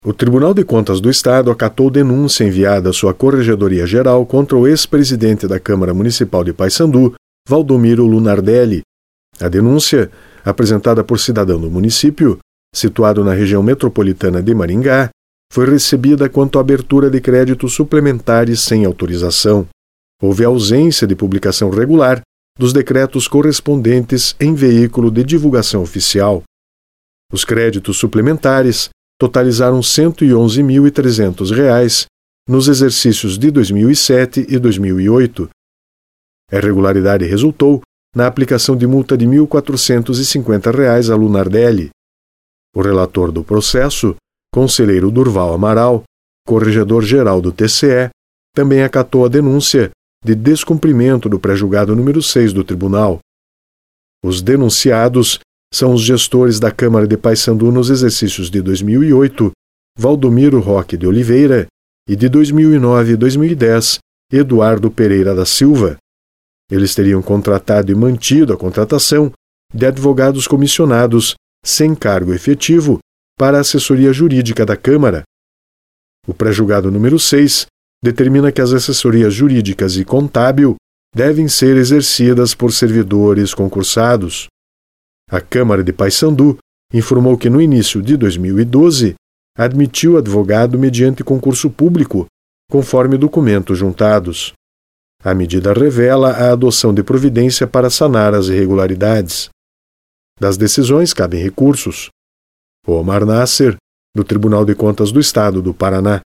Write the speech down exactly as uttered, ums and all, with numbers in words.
O Tribunal de Contas do Estado acatou denúncia enviada à sua Corregedoria Geral contra o ex-presidente da Câmara Municipal de Paysandu, Valdomiro Lunardelli. A denúncia, apresentada por cidadão do município, situado na região metropolitana de Maringá, foi recebida quanto à abertura de créditos suplementares sem autorização. Houve ausência de publicação regular dos decretos correspondentes em veículo de divulgação oficial. Os créditos suplementares totalizaram cento e onze mil e trezentos reais nos exercícios de dois mil e sete e dois mil e oito. A irregularidade resultou na aplicação de multa de mil quatrocentos e cinquenta reais a Lunardelli. O relator do processo, conselheiro Durval Amaral, corregedor-geral do T C E, também acatou a denúncia de descumprimento do pré-julgado número seis do tribunal. Os denunciados são os gestores da Câmara de Paysandu nos exercícios de dois mil e oito, Valdomiro Roque de Oliveira, e de dois mil e nove e dois mil e dez, Eduardo Pereira da Silva. Eles teriam contratado e mantido a contratação de advogados comissionados sem cargo efetivo para a assessoria jurídica da Câmara. O pré-julgado número seis determina que as assessorias jurídicas e contábil devem ser exercidas por servidores concursados. A Câmara de Paysandu informou que no início de dois mil e doze admitiu advogado mediante concurso público, conforme documentos juntados. A medida revela a adoção de providência para sanar as irregularidades. Das decisões cabem recursos. Omar Nasser, do Tribunal de Contas do Estado do Paraná.